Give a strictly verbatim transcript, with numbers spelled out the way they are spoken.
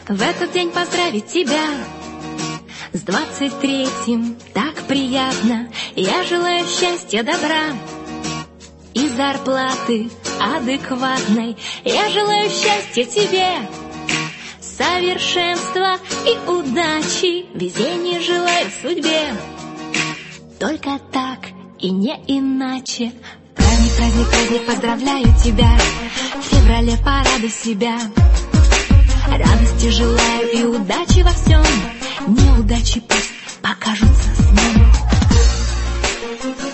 в этот день поздравить тебя с двадцать третьим, так приятно. Я желаю счастья, добра и зарплаты адекватной. Я желаю счастья тебе, совершенства и удачи. Везения желаю судьбе, только так и не иначе. Праздник, праздник, праздник, поздравляю тебя. В феврале порадуй себя. Радости желаю и удачи во всем. Неудачи пусть покажутся сном.